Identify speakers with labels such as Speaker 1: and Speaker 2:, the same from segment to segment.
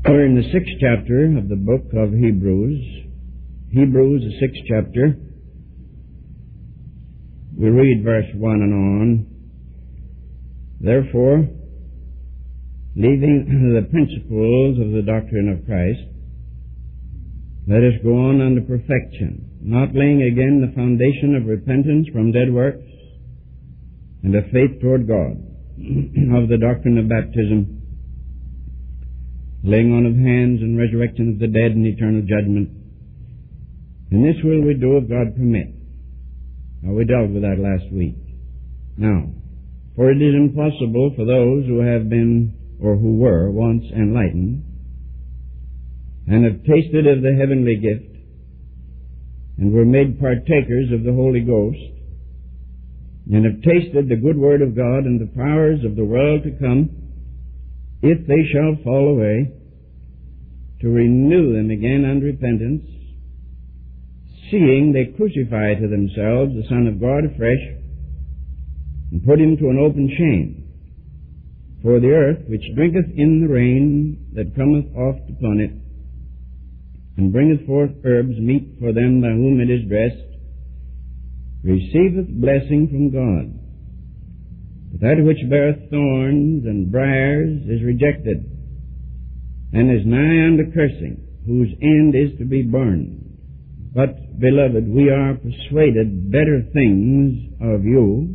Speaker 1: We're in the 6th chapter of the book of Hebrews. Hebrews, the 6th chapter. We read verse 1 and on. Therefore, leaving the principles of the doctrine of Christ, let us go on unto perfection, not laying again the foundation of repentance from dead works and of faith toward God, of the doctrine of baptism, laying on of hands and resurrection of the dead and eternal judgment. And this will we do if God permit. Now, we dealt with that last week. Now, for it is impossible for those who have been or who were once enlightened and have tasted of the heavenly gift and were made partakers of the Holy Ghost and have tasted the good word of God and the powers of the world to come, if they shall fall away, to renew them again unto repentance, seeing they crucify to themselves the Son of God afresh, and put him to an open shame. For the earth, which drinketh in the rain that cometh oft upon it, and bringeth forth herbs meet for them by whom it is dressed, receiveth blessing from God. But that which beareth thorns and briars is rejected, and is nigh unto cursing, whose end is to be burned. But, beloved, we are persuaded better things of you,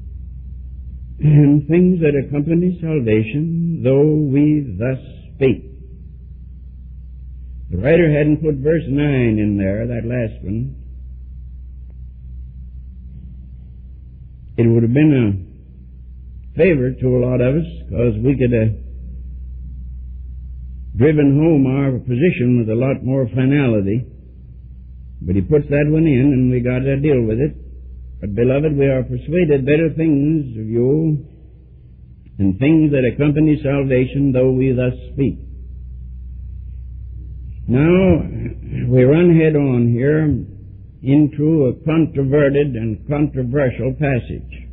Speaker 1: and things that accompany salvation, though we thus speak. The writer hadn't put verse 9 in there, that last one. It would have been a favor to a lot of us, because we could have driven home our position with a lot more finality. But he puts that one in, and we got to deal with it. But, beloved, we are persuaded better things of you, and things that accompany salvation, though we thus speak. Now, we run head on here into a controverted and controversial passage.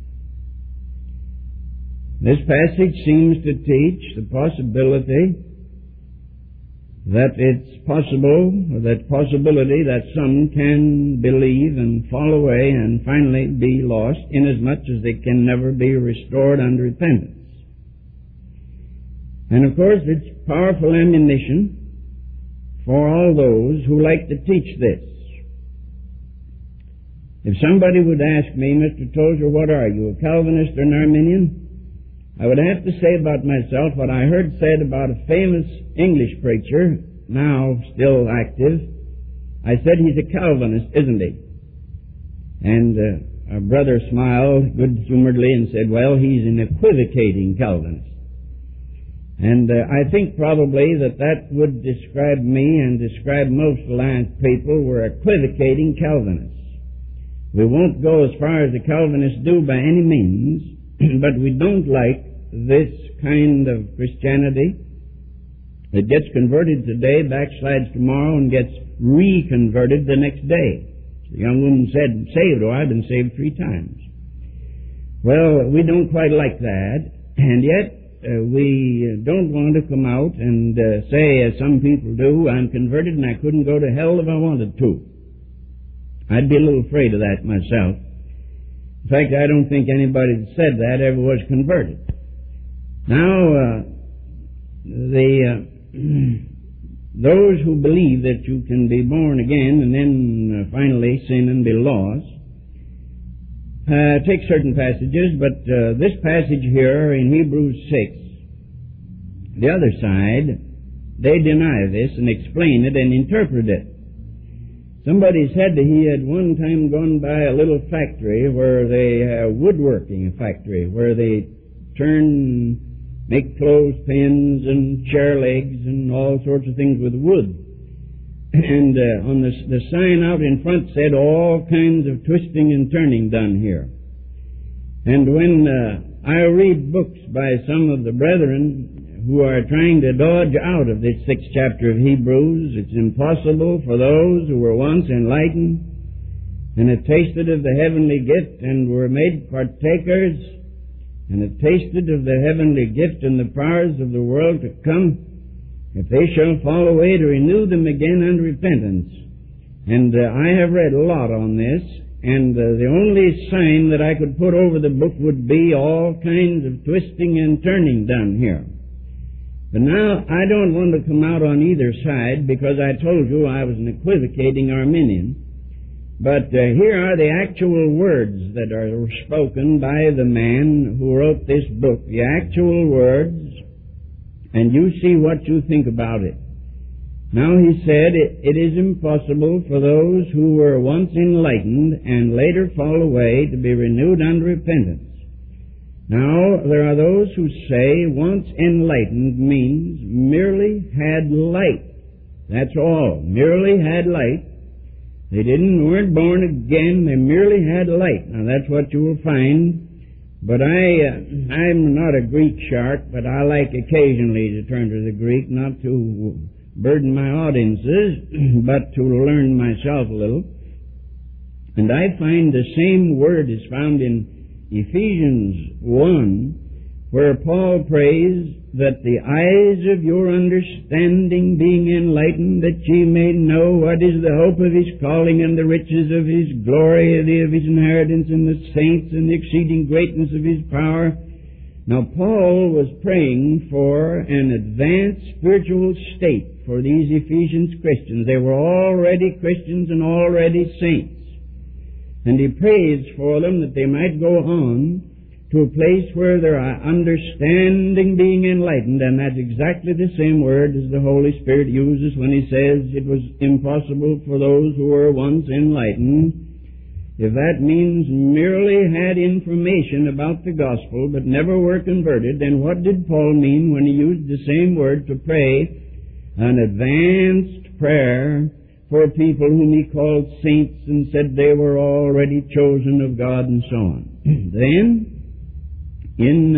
Speaker 1: This passage seems to teach the possibility that it's possible, or that possibility that some can believe and fall away and finally be lost, inasmuch as they can never be restored unto repentance. And of course, it's powerful ammunition for all those who like to teach this. If somebody would ask me, Mr. Tozer, what are you, a Calvinist or an Arminian? I would have to say about myself what I heard said about a famous English preacher, now still active. I said, he's a Calvinist, isn't he? And our brother smiled good-humoredly and said, well, he's an equivocating Calvinist. And I think probably that would describe me and describe most Alliance people. We're equivocating Calvinists. We won't go as far as the Calvinists do by any means, but we don't like this kind of Christianity. It gets converted today, backslides tomorrow, and gets reconverted the next day. The young woman said, saved, oh, I've been saved 3 times. Well, we don't quite like that, and yet we don't want to come out and say, as some people do, I'm converted and I couldn't go to hell if I wanted to. I'd be a little afraid of that myself. In fact, I don't think anybody that said that ever was converted. Now, those who believe that you can be born again and then finally sin and be lost, take certain passages, but this passage here in Hebrews 6, the other side, they deny this and explain it and interpret it. Somebody said that he had one time gone by a little factory where they woodworking factory, where they make clothespins and chair legs and all sorts of things with wood. And on the sign out in front said all kinds of twisting and turning done here. And when I read books by some of the brethren who are trying to dodge out of this 6th chapter of Hebrews, it's impossible for those who were once enlightened and had tasted of the heavenly gift and were made partakers and had tasted of the heavenly gift and the powers of the world to come, if they shall fall away, to renew them again unto repentance. And I have read a lot on this, and the only sign that I could put over the book would be all kinds of twisting and turning done here. But now, I don't want to come out on either side, because I told you I was an equivocating Arminian. But here are the actual words that are spoken by the man who wrote this book, the actual words, and you see what you think about it. Now he said, it is impossible for those who were once enlightened and later fall away to be renewed unto repentance. Now, there are those who say once enlightened means merely had light. That's all. Merely had light. They weren't born again. They merely had light. Now, that's what you will find. But I'm not a Greek shark, but I like occasionally to turn to the Greek, not to burden my audiences, but to learn myself a little. And I find the same word is found in Ephesians 1, where Paul prays that the eyes of your understanding being enlightened, that ye may know what is the hope of his calling and the riches of his glory, of his inheritance in the saints, and the exceeding greatness of his power. Now, Paul was praying for an advanced spiritual state for these Ephesians Christians. They were already Christians and already saints. And he prays for them that they might go on to a place where their understanding being enlightened, and that's exactly the same word as the Holy Spirit uses when he says it was impossible for those who were once enlightened. If that means merely had information about the gospel but never were converted, then what did Paul mean when he used the same word to pray an advanced prayer for people whom he called saints and said they were already chosen of God and so on? Then, in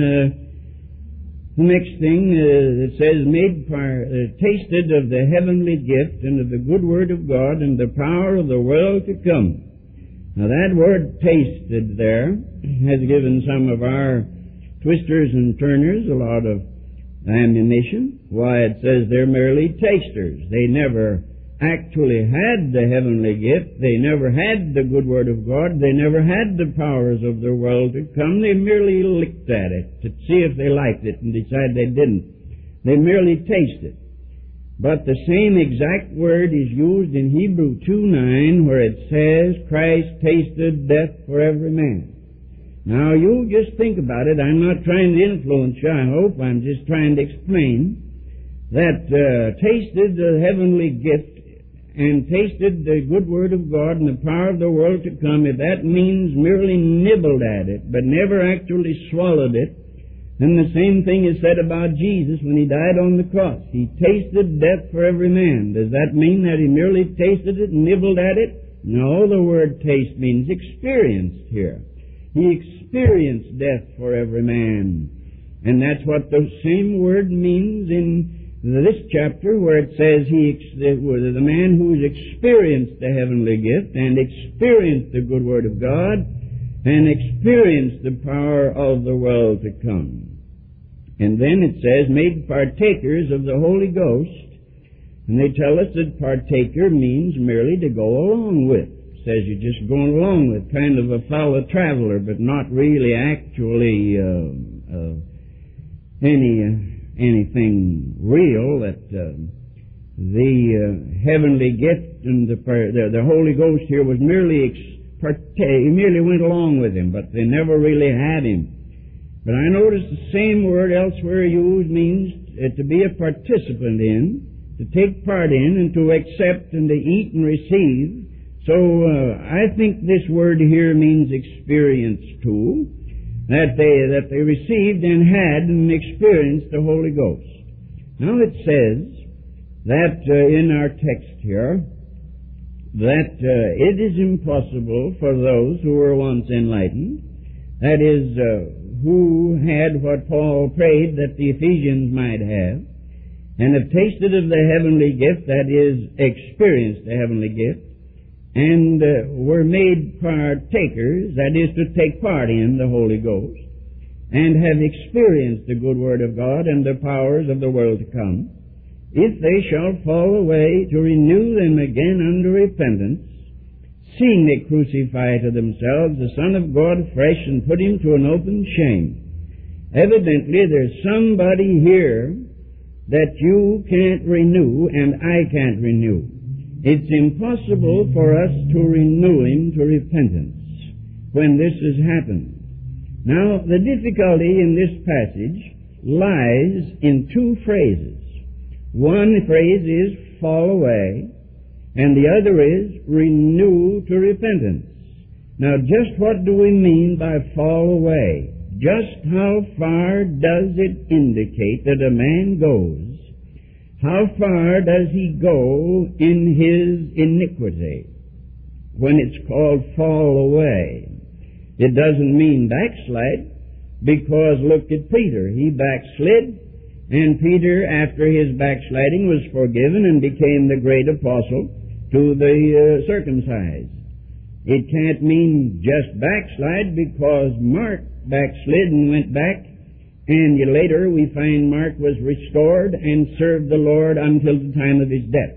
Speaker 1: the next thing, it says, tasted of the heavenly gift and of the good word of God and the power of the world to come. Now that word tasted there has given some of our twisters and turners a lot of ammunition. Why, it says they're merely tasters. They never actually had the heavenly gift. They never had the good word of God. They never had the powers of the world to come. They merely licked at it to see if they liked it and decided they didn't. They merely tasted. But the same exact word is used in Hebrew 2:9 where it says, Christ tasted death for every man. Now you just think about it. I'm not trying to influence you, I hope. I'm just trying to explain that tasted the heavenly gift and tasted the good word of God and the power of the world to come, if that means merely nibbled at it, but never actually swallowed it, then the same thing is said about Jesus when he died on the cross. He tasted death for every man. Does that mean that he merely tasted it and nibbled at it? No, the word taste means experienced here. He experienced death for every man. And that's what the same word means in this chapter where it says the man who's experienced the heavenly gift and experienced the good word of God and experienced the power of the world to come. And then it says, made partakers of the Holy Ghost. And they tell us that partaker means merely to go along with. It says you're just going along with, kind of a fellow traveler, but not really actually anything real. That the heavenly gift and the Holy Ghost here was merely merely went along with him, but they never really had him. But I notice the same word elsewhere used means to be a participant in, to take part in, and to accept and to eat and receive. So I think this word here means experience too, that they received and had and experienced the Holy Ghost. Now it says that in our text here, that it is impossible for those who were once enlightened, that is, who had what Paul prayed that the Ephesians might have, and have tasted of the heavenly gift, that is, experienced the heavenly gift, and were made partakers, that is, to take part in the Holy Ghost, and have experienced the good word of God and the powers of the world to come, if they shall fall away, to renew them again unto repentance, seeing they crucify to themselves the Son of God afresh and put him to an open shame. Evidently, there's somebody here that you can't renew and I can't renew. It's impossible for us to renew him to repentance when this has happened. Now, the difficulty in this passage lies in two phrases. One phrase is fall away, and the other is renew to repentance. Now, just what do we mean by fall away? Just how far does it indicate that a man goes? How far does he go in his iniquity when it's called fall away? It doesn't mean backslide, because look at Peter. He backslid, and Peter, after his backsliding, was forgiven and became the great apostle to the circumcised. It can't mean just backslide, because Mark backslid and went back, and later we find Mark was restored and served the Lord until the time of his death.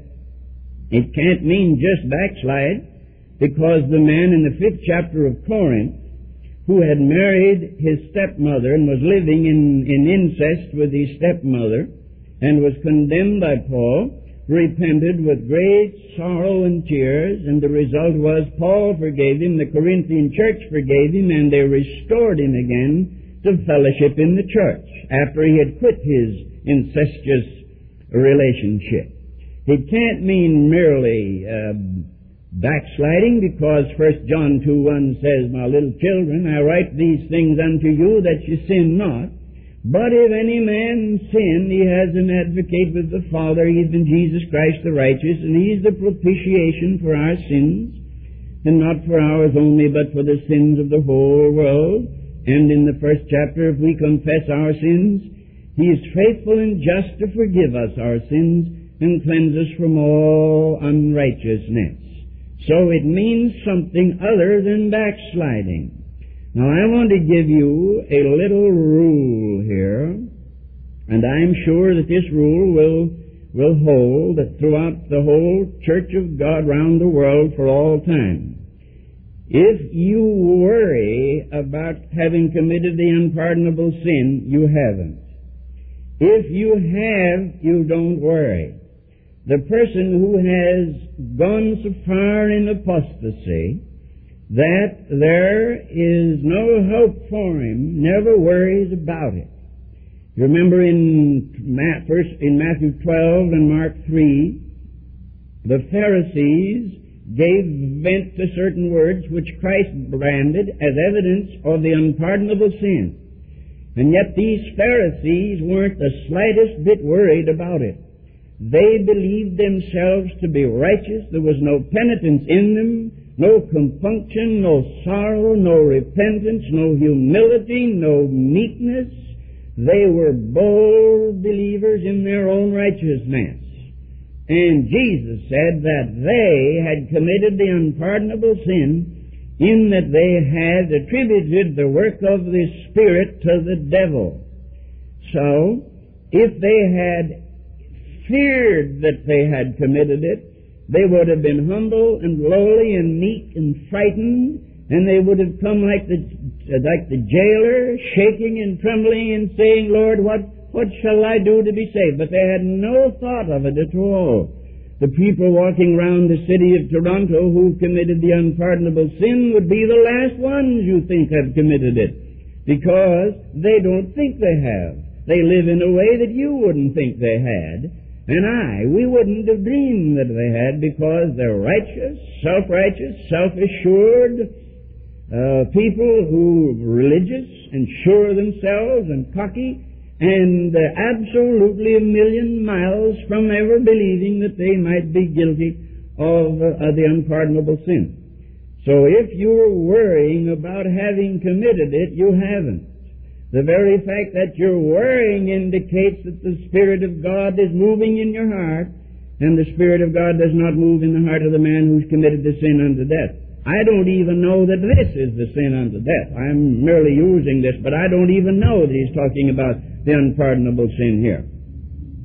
Speaker 1: It can't mean just backslide, because the man in the 5th chapter of Corinth, who had married his stepmother and was living in incest with his stepmother and was condemned by Paul, repented with great sorrow and tears, and the result was Paul forgave him, the Corinthian church forgave him, and they restored him again to fellowship in the church after he had quit his incestuous relationship. It can't mean merely backsliding, because 1 John 2:1 says, My little children, I write these things unto you that you sin not. But if any man sin, he has an advocate with the Father, even Jesus Christ the righteous, and he is the propitiation for our sins, and not for ours only, but for the sins of the whole world. And in the 1st chapter, if we confess our sins, he is faithful and just to forgive us our sins and cleanse us from all unrighteousness. So it means something other than backsliding. Now, I want to give you a little rule here, and I'm sure that this rule will hold throughout the whole Church of God round the world for all time. If you worry about having committed the unpardonable sin, you haven't. If you have, you don't worry. The person who has gone so far in apostasy that there is no hope for him never worries about it. You remember in Matthew 12 and Mark 3, the Pharisees gave vent to certain words which Christ branded as evidence of the unpardonable sin. And yet these Pharisees weren't the slightest bit worried about it. They believed themselves to be righteous. There was no penitence in them, no compunction, no sorrow, no repentance, no humility, no meekness. They were bold believers in their own righteousness. And Jesus said that they had committed the unpardonable sin in that they had attributed the work of the Spirit to the devil. So, if they had feared that they had committed it, they would have been humble and lowly and meek and frightened, and they would have come like the jailer, shaking and trembling and saying, Lord, what shall I do to be saved? But they had no thought of it at all. The people walking around the city of Toronto who committed the unpardonable sin would be the last ones you think have committed it, because they don't think they have. They live in a way that you wouldn't think they had. And we wouldn't have dreamed that they had, because they're righteous, self-righteous, self-assured people who are religious and sure of themselves and cocky and absolutely a million miles from ever believing that they might be guilty of the unpardonable sin. So if you're worrying about having committed it, you haven't. The very fact that you're worrying indicates that the Spirit of God is moving in your heart, and the Spirit of God does not move in the heart of the man who's committed the sin unto death. I don't even know that this is the sin unto death. I'm merely using this, but I don't even know that he's talking about the unpardonable sin here.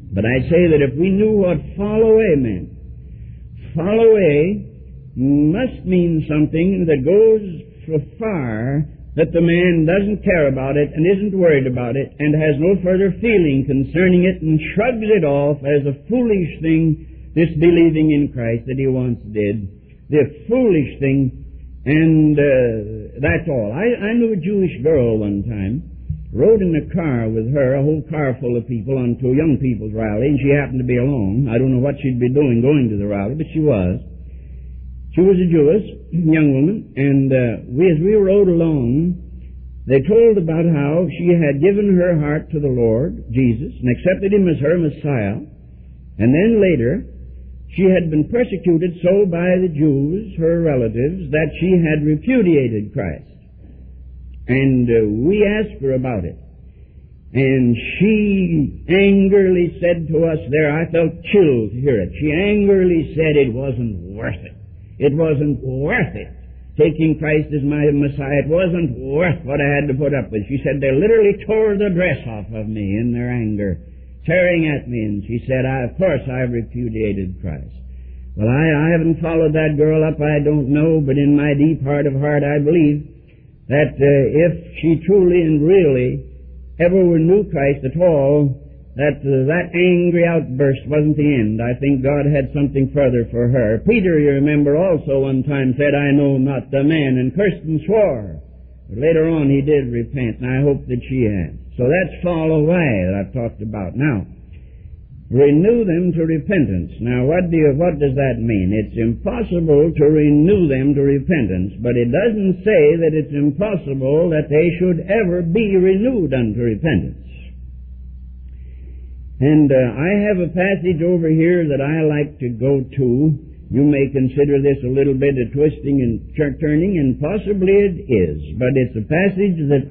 Speaker 1: But I say that if we knew what fall away meant, fall away must mean something that goes so far that the man doesn't care about it and isn't worried about it and has no further feeling concerning it and shrugs it off as a foolish thing, this believing in Christ that he once did. The foolish thing, and that's all. I knew a Jewish girl one time, rode in a car with her, a whole car full of people, onto a young people's rally, and she happened to be alone. I don't know what she'd be doing going to the rally, but she was. She was a Jewish young woman, and as we rode along, they told about how she had given her heart to the Lord Jesus and accepted him as her Messiah, and then later she had been persecuted so by the Jews, her relatives, that she had repudiated Christ. And we asked her about it. And she angrily said to us there, I felt chilled to hear it. She angrily said it wasn't worth it. It wasn't worth it. Taking Christ as my Messiah, it wasn't worth what I had to put up with. She said they literally tore the dress off of me in their anger, tearing at me. And she said, of course I've repudiated Christ. Well, I haven't followed that girl up, I don't know, but in my deep heart of heart I believe that if she truly and really ever knew Christ at all, that angry outburst wasn't the end. I think God had something further for her. Peter, you remember, also one time said, I know not the man, and cursed and swore. But later on he did repent, and I hope that she has. So that's fall away that I've talked about. Now, renew them to repentance. Now, what does that mean? It's impossible to renew them to repentance, but it doesn't say that it's impossible that they should ever be renewed unto repentance. And I have a passage over here that I like to go to. You may consider this a little bit of twisting and turning, and possibly it is, but it's a passage that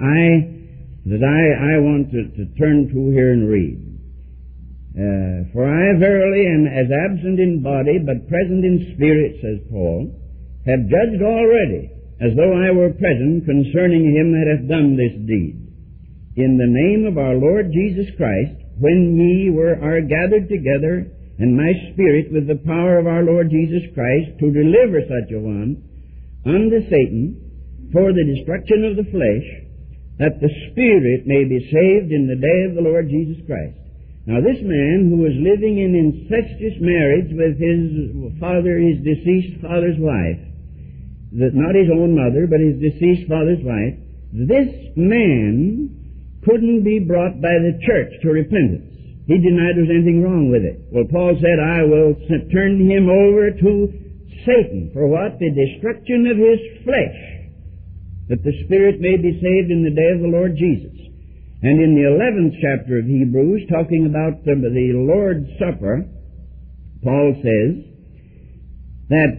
Speaker 1: I want to turn to here and read. For I verily am as absent in body, but present in spirit, says Paul, have judged already, as though I were present, concerning him that hath done this deed. In the name of our Lord Jesus Christ, when ye are gathered together, and my spirit with the power of our Lord Jesus Christ, to deliver such a one unto Satan for the destruction of the flesh, that the spirit may be saved in the day of the Lord Jesus Christ. Now this man who was living in incestuous marriage with his deceased father's wife, not his own mother, but his deceased father's wife, this man couldn't be brought by the church to repentance. He denied there was anything wrong with it. Well, Paul said, I will turn him over to Satan. For what? The destruction of his flesh, that the spirit may be saved in the day of the Lord Jesus. And in the 11th chapter of Hebrews, talking about the Lord's Supper, Paul says that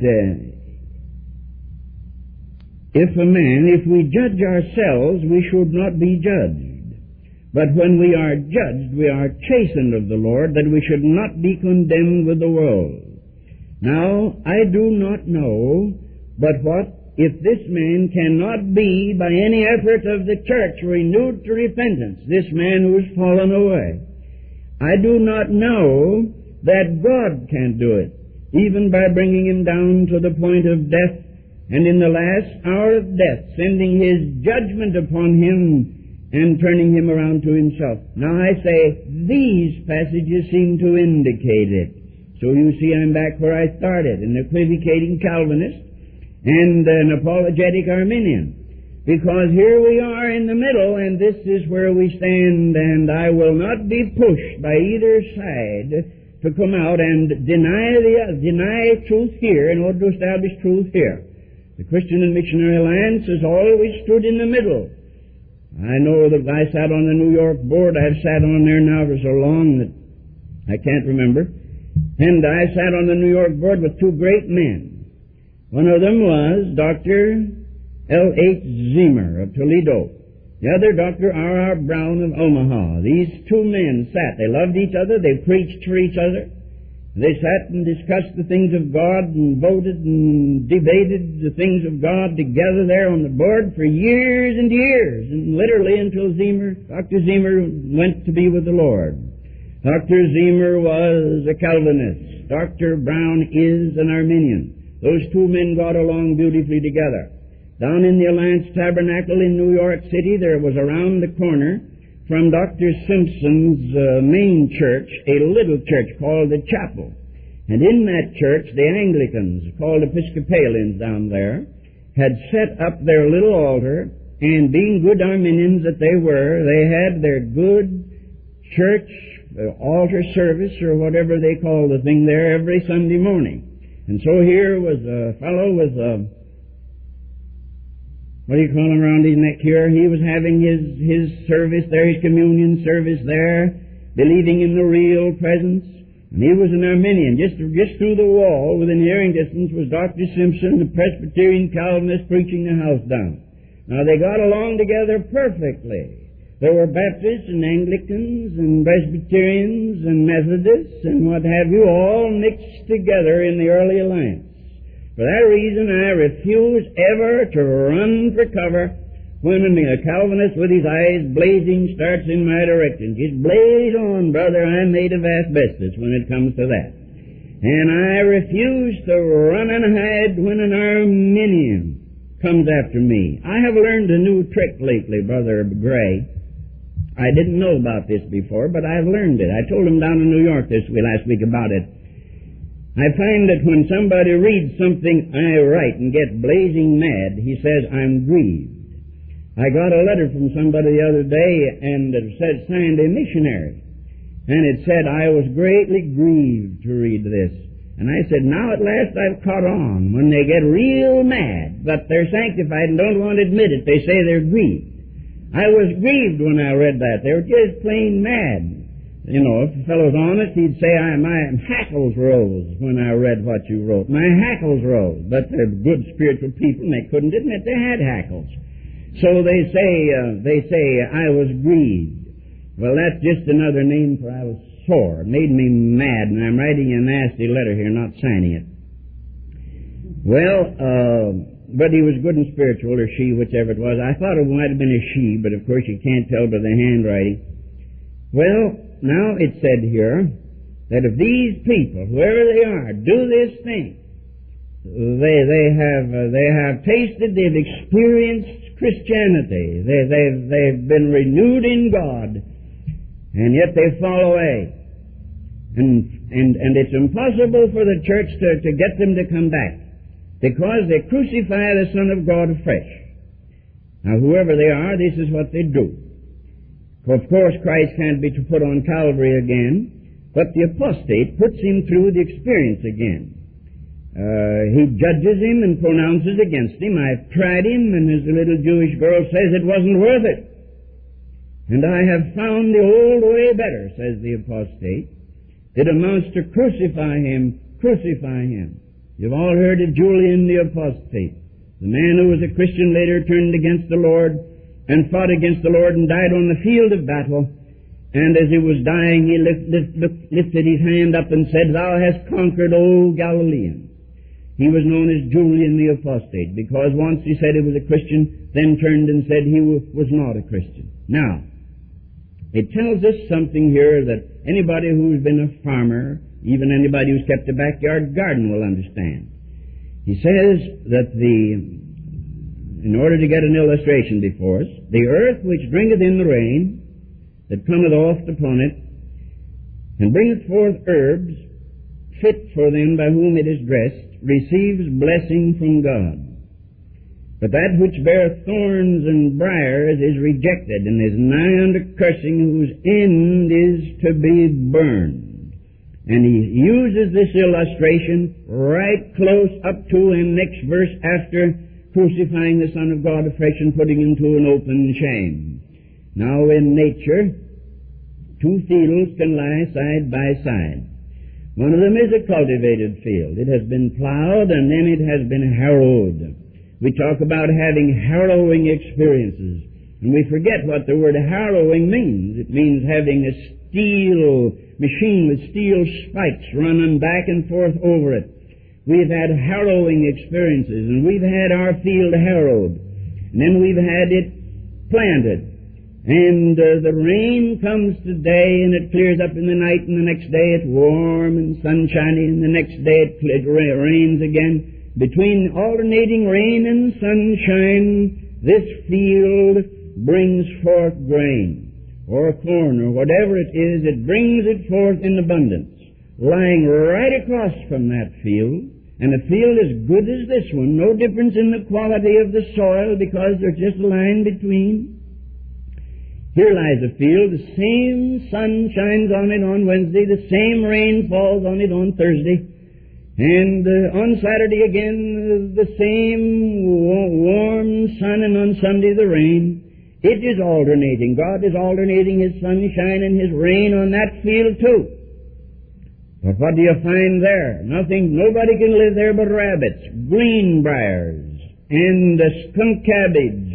Speaker 1: if we judge ourselves, we should not be judged. But when we are judged, we are chastened of the Lord, that we should not be condemned with the world. Now, I do not know, but what if this man cannot be, by any effort of the church, renewed to repentance, this man who has fallen away? I do not know that God can't do it, even by bringing him down to the point of death, and in the last hour of death, sending his judgment upon him and turning him around to himself. Now I say, these passages seem to indicate it. So you see I'm back where I started, an equivocating Calvinist and an apologetic Arminian. Because here we are in the middle, and this is where we stand, and I will not be pushed by either side to come out and deny truth here in order to establish truth here. The Christian and Missionary Alliance has always stood in the middle. I know that I sat on the New York board. I've sat on there now for so long that I can't remember. And I sat on the New York board with two great men. One of them was Dr. L.H. Zemer of Toledo. The other, Dr. R.R. Brown of Omaha. These two men sat. They loved each other. They preached for each other. They sat and discussed the things of God and voted and debated the things of God together there on the board for years and years, and literally until Dr. Zemer went to be with the Lord. Dr. Zemer was a Calvinist. Dr. Brown is an Arminian. Those two men got along beautifully together. Down in the Alliance Tabernacle in New York City, there was around the corner from Dr. Simpson's main church a little church called the Chapel. And in that church, the Anglicans, called Episcopalians down there, had set up their little altar, and being good Arminians that they were, they had their good church altar service, or whatever they call the thing there, every Sunday morning. And so here was a fellow with what do you call him around his neck here? He was having his service there, his communion service there, believing in the real presence. And he was an Arminian. Just through the wall, within hearing distance, was Dr. Simpson, the Presbyterian Calvinist, preaching the house down. Now, they got along together perfectly. There were Baptists and Anglicans and Presbyterians and Methodists and what have you, all mixed together in the early alliance. For that reason, I refuse ever to run for cover when a Calvinist with his eyes blazing starts in my direction. Just blaze on, brother. I'm made of asbestos when it comes to that. And I refuse to run and hide when an Arminian comes after me. I have learned a new trick lately, Brother Gray. I didn't know about this before, but I've learned it. I told him down in New York last week about it. I find that when somebody reads something I write and gets blazing mad, he says, I'm grieved. I got a letter from somebody the other day, and it said, signed a missionary. And it said, I was greatly grieved to read this. And I said, now at last I've caught on. When they get real mad, but they're sanctified and don't want to admit it, they say they're grieved. I was grieved when I read that. They were just plain mad. You know, if the fellow's honest, he'd say, my hackles rose when I read what you wrote. My hackles rose. But they're good spiritual people, and they couldn't admit they had hackles. So they say, I was grieved. Well, that's just another name for I was sore. It made me mad, and I'm writing a nasty letter here, not signing it. Well, but he was good and spiritual, or she, whichever it was. I thought it might have been a she, but of course you can't tell by the handwriting. Well, now it said here that if these people, whoever they are, do this thing, they have tasted, they've experienced Christianity, they've been renewed in God, and yet they fall away. And it's impossible for the church to get them to come back, because they crucify the Son of God afresh. Now, whoever they are, this is what they do. Of course, Christ can't be put on Calvary again, but the apostate puts him through the experience again. He judges him and pronounces against him. I've tried him, and as the little Jewish girl says, it wasn't worth it. And I have found the old way better, says the apostate. It amounts to crucify him, crucify him. You've all heard of Julian the apostate. The man who was a Christian later turned against the Lord and fought against the Lord and died on the field of battle. And as he was dying, he lifted his hand up and said, Thou hast conquered, O Galilean. He was known as Julian the apostate, because once he said he was a Christian, then turned and said he was not a Christian. Now, it tells us something here that anybody who's been a farmer, even anybody who's kept a backyard garden, will understand. He says that in order to get an illustration before us, the earth which bringeth in the rain, that cometh oft upon it, and bringeth forth herbs fit for them by whom it is dressed, receives blessing from God. But that which beareth thorns and briars is rejected, and is nigh unto cursing, whose end is to be burned. And he uses this illustration right close up to and next verse after crucifying the Son of God afresh and putting him to an open shame. Now in nature, two fields can lie side by side. One of them is a cultivated field. It has been plowed and then it has been harrowed. We talk about having harrowing experiences, and we forget what the word harrowing means. It means having a steel machine with steel spikes running back and forth over it. We've had harrowing experiences, and we've had our field harrowed, and then we've had it planted. And the rain comes today and it clears up in the night, and the next day it's warm and sunshiny, and the next day it rains again. Between alternating rain and sunshine, this field brings forth grain, or corn, or whatever it is. It brings it forth in abundance, lying right across from that field. And a field as good as this one, no difference in the quality of the soil, because there's just a line between. Here lies a field, the same sun shines on it on Wednesday, the same rain falls on it on Thursday, and on Saturday again the same warm sun, and on Sunday the rain. It is alternating. God is alternating His sunshine and His rain on that field too. But what do you find there? Nothing. Nobody can live there but rabbits, greenbriers, and skunk cabbage,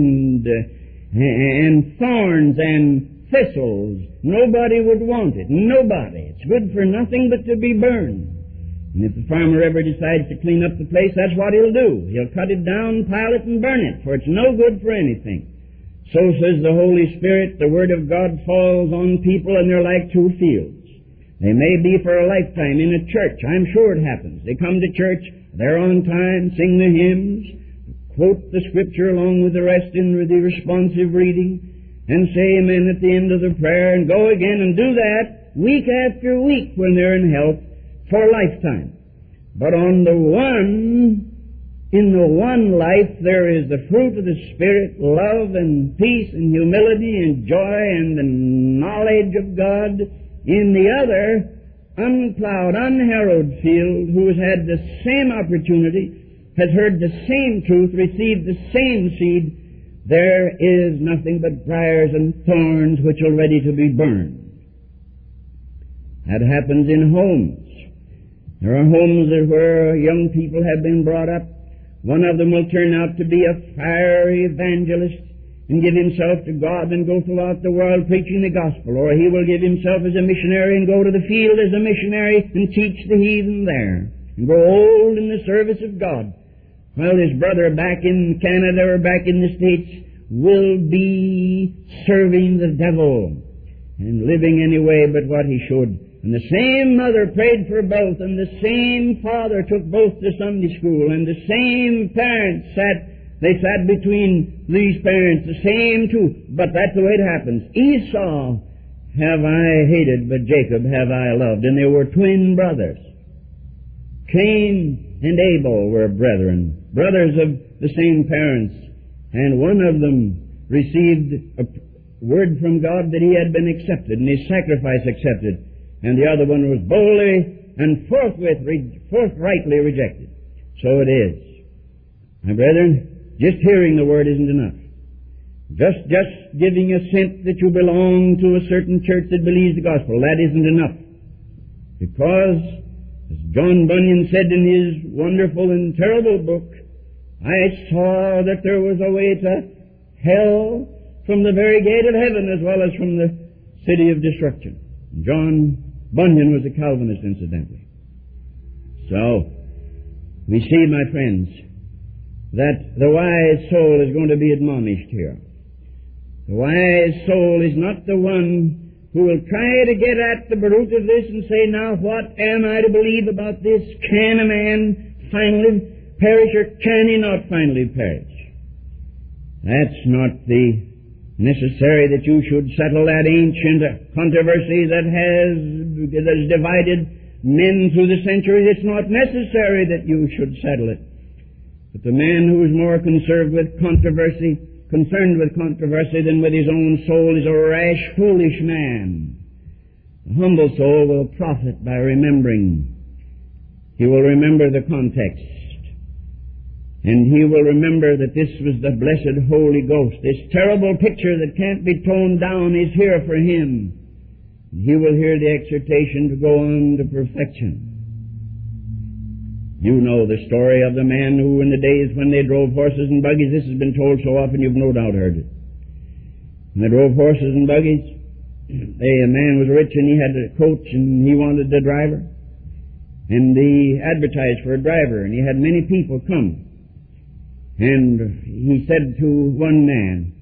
Speaker 1: and thorns and thistles. Nobody would want it. Nobody. It's good for nothing but to be burned. And if the farmer ever decides to clean up the place, that's what he'll do. He'll cut it down, pile it, and burn it, for it's no good for anything. So says the Holy Spirit, the Word of God falls on people, and they're like two fields. They may be for a lifetime in a church. I'm sure it happens. They come to church, they're on time, sing the hymns, quote the Scripture along with the rest in the responsive reading, and say amen at the end of the prayer, and go again and do that week after week when they're in health for a lifetime. But on the one, in the one life, there is the fruit of the Spirit, love and peace and humility and joy and the knowledge of God. In the other, unplowed, unharrowed field, who has had the same opportunity, has heard the same truth, received the same seed, there is nothing but briars and thorns which are ready to be burned. That happens in homes. There are homes where young people have been brought up. One of them will turn out to be a fiery evangelist and give himself to God and go throughout the world preaching the gospel, or he will give himself as a missionary and go to the field as a missionary and teach the heathen there, and grow old in the service of God, while his brother back in Canada or back in the States will be serving the devil and living any way but what he should. And the same mother prayed for both, and the same father took both to Sunday school, and the same parents They sat between these parents, the same two, but that's the way it happens. Esau have I hated, but Jacob have I loved. And they were twin brothers. Cain and Abel were brethren, brothers of the same parents. And one of them received a word from God that he had been accepted, and his sacrifice accepted. And the other one was boldly and forthrightly rejected. So it is. My brethren, just hearing the Word isn't enough. Just giving assent that you belong to a certain church that believes the gospel, that isn't enough. Because, as John Bunyan said in his wonderful and terrible book, I saw that there was a way to hell from the very gate of heaven as well as from the city of destruction. John Bunyan was a Calvinist, incidentally. So, we see, my friends, that the wise soul is going to be admonished here. The wise soul is not the one who will try to get at the root of this and say, now what am I to believe about this? Can a man finally perish, or can he not finally perish? That's not the necessary that you should settle that ancient controversy that has divided men through the centuries. It's not necessary that you should settle it. But the man who is more concerned with controversy than with his own soul is a rash, foolish man. The humble soul will profit by remembering. He will remember the context. And he will remember that this was the blessed Holy Ghost. This terrible picture that can't be toned down is here for him. He will hear the exhortation to go on to perfection. You know the story of the man who, in the days when they drove horses and buggies, this has been told so often you've no doubt heard it. When they drove horses and buggies, a man was rich and he had a coach and he wanted a driver. And he advertised for a driver, and he had many people come. And he said to one man,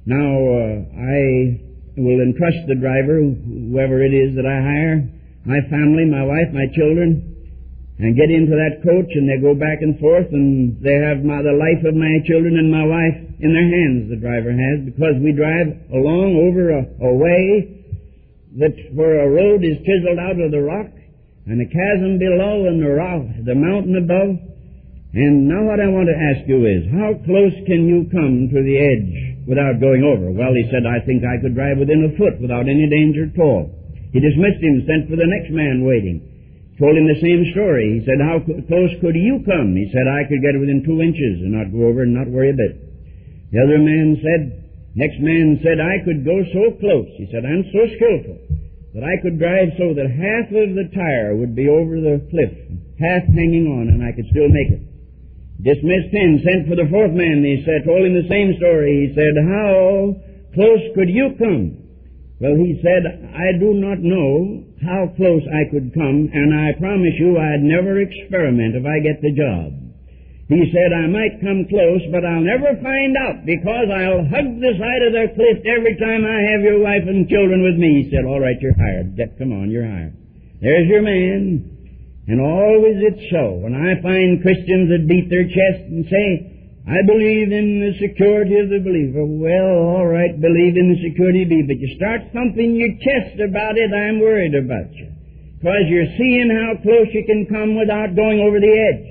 Speaker 1: Now, I will entrust the driver, whoever it is that I hire, my family, my wife, my children, and get into that coach, and they go back and forth, and they have the life of my children and my wife in their hands, the driver has, because we drive along over a way where a road is chiseled out of the rock, and a chasm below, and the mountain above. And now what I want to ask you is, how close can you come to the edge without going over? Well, he said, I think I could drive within a foot without any danger at all. He dismissed him, sent for the next man waiting. Told him the same story. He said, how close could you come? He said, I could get within 2 inches and not go over and not worry a bit. The other man said, next man said, I could go so close. He said, I'm so skillful that I could drive so that half of the tire would be over the cliff, half hanging on, and I could still make it. Dismissed him, sent for the fourth man. He said, told him the same story. He said, how close could you come? Well, he said, I do not know how close I could come, and I promise you I'd never experiment if I get the job. He said, I might come close, but I'll never find out, because I'll hug the side of the cliff every time I have your wife and children with me. He said, all right, you're hired. Come on, you're hired. There's your man. And always it's so. When I find Christians that beat their chest and say, I believe in the security of the believer. Well, all right, believe in the security of the believer. But you start thumping your chest about it, I'm worried about you. Because you're seeing how close you can come without going over the edge.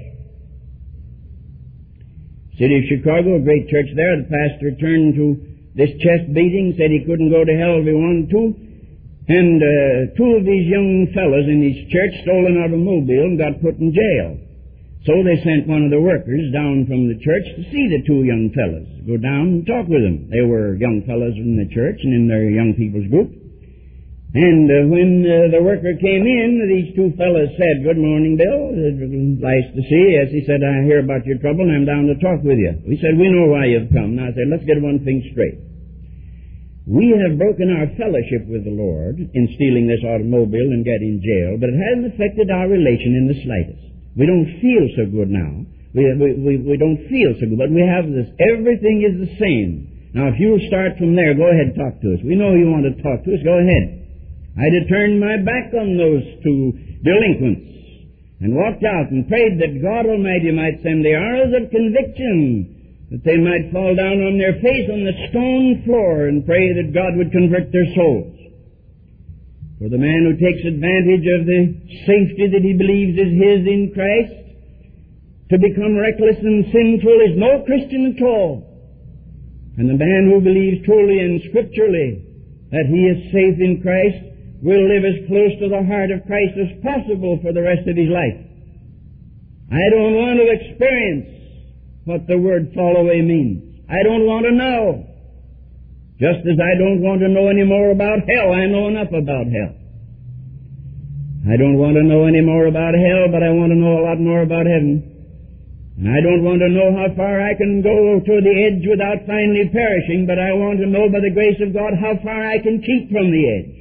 Speaker 1: City of Chicago, a great church there, the pastor turned to this chest beating, said he couldn't go to hell if he wanted to. And 2 of these young fellows in his church stole an automobile and got put in jail. So they sent one of the workers down from the church to see the 2 young fellows, go down and talk with them. They were young fellows in the church and in their young people's group. And when the worker came in, these 2 fellows said, good morning, Bill. Nice to see you. Yes, he said, I hear about your trouble and I'm down to talk with you. We said, we know why you've come. Now I said, let's get one thing straight. We have broken our fellowship with the Lord in stealing this automobile and getting jail, but it hasn't affected our relation in the slightest. We don't feel so good now. We don't feel so good, but we have this. Everything is the same. Now, if you'll start from there, go ahead and talk to us. We know you want to talk to us. Go ahead. I'd have turned my back on those 2 delinquents and walked out and prayed that God Almighty might send the arrows of conviction, that they might fall down on their face on the stone floor and pray that God would convert their souls. For the man who takes advantage of the safety that he believes is his in Christ, to become reckless and sinful is no Christian at all. And the man who believes truly and scripturally that he is safe in Christ will live as close to the heart of Christ as possible for the rest of his life. I don't want to experience what the word fall away means. I don't want to know. Just as I don't want to know any more about hell, I know enough about hell. I don't want to know any more about hell, but I want to know a lot more about heaven. And I don't want to know how far I can go to the edge without finally perishing, but I want to know by the grace of God how far I can keep from the edge.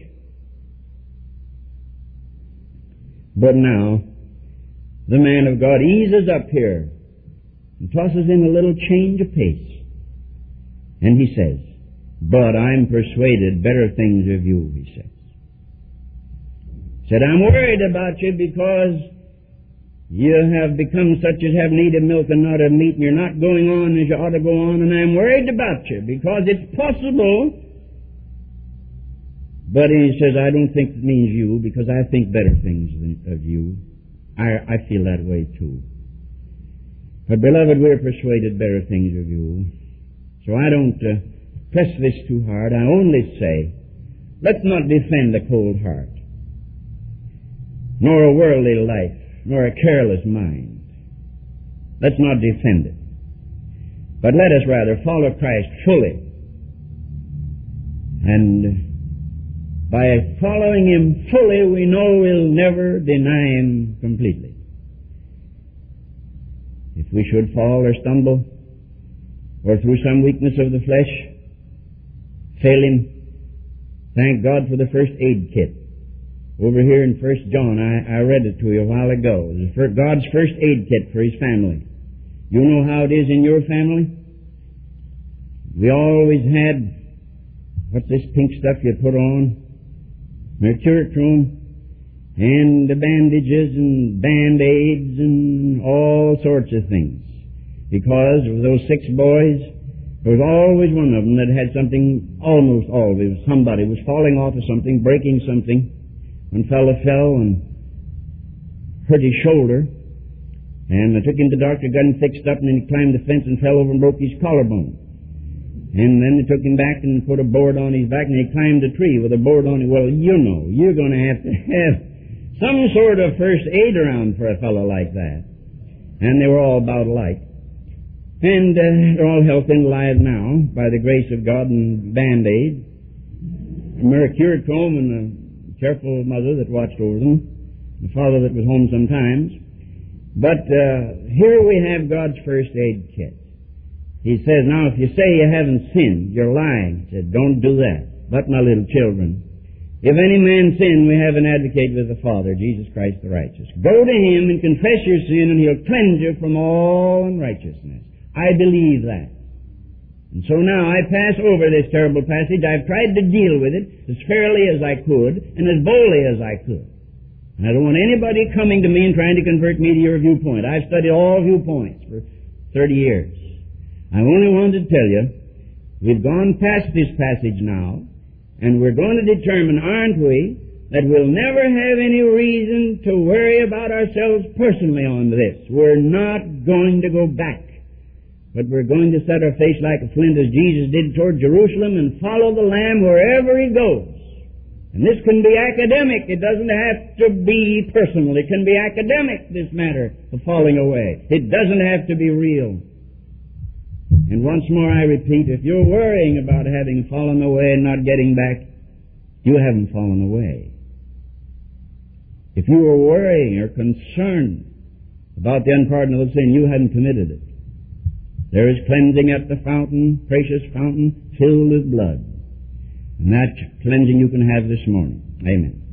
Speaker 1: But now, the man of God eases up here and tosses in a little change of pace. And he says, but I'm persuaded better things of you, he says. Said, I'm worried about you because you have become such as have need of milk and not of meat, and you're not going on as you ought to go on, and I'm worried about you because it's possible. But he says, I don't think it means you, because I think better things of you. I feel that way too. But beloved, we're persuaded better things of you. So I don't press this too hard. I only say, let's not defend a cold heart, nor a worldly life, nor a careless mind. Let's not defend it. But let us rather follow Christ fully. And by following Him fully, we know we'll never deny Him completely. If we should fall or stumble, or through some weakness of the flesh, fail Him, thank God for the first aid kit. Over here in 1 John, I read it to you a while ago. It's God's first aid kit for His family. You know how it is in your family? We always had what's this pink stuff you put on? Mercurochrome, and the bandages and band-aids and all sorts of things. Because of those 6 boys, there was always one of them that had something, almost always, somebody was falling off of something, breaking something. One fellow fell and hurt his shoulder, and I took him to the doctor, got him fixed up, and then he climbed the fence and fell over and broke his collarbone. And then they took him back and put a board on his back, and he climbed a tree with a board on it. Well, you know, you're going to have some sort of first aid around for a fellow like that. And they were all about alike. And they're all healthy and alive now, by the grace of God, and Band-Aid, Mercurochrome, and a careful mother that watched over them, the father that was home sometimes. But here we have God's first aid kit. He says, now, if you say you haven't sinned, you're lying. He said, don't do that. But, my little children, if any man sin, we have an advocate with the Father, Jesus Christ the righteous. Go to Him and confess your sin, and He'll cleanse you from all unrighteousness. I believe that. And so now I pass over this terrible passage. I've tried to deal with it as fairly as I could and as boldly as I could. And I don't want anybody coming to me and trying to convert me to your viewpoint. I've studied all viewpoints for 30 years. I only wanted to tell you, we've gone past this passage now, and we're going to determine, aren't we, that we'll never have any reason to worry about ourselves personally on this. We're not going to go back, but we're going to set our face like a flint as Jesus did toward Jerusalem and follow the Lamb wherever He goes. And this can be academic. It doesn't have to be personal. It can be academic, this matter of falling away. It doesn't have to be real. And once more I repeat, if you're worrying about having fallen away and not getting back, you haven't fallen away. If you are worrying or concerned about the unpardonable sin, you haven't committed it. There is cleansing at the fountain, precious fountain, filled with blood. And that cleansing you can have this morning. Amen.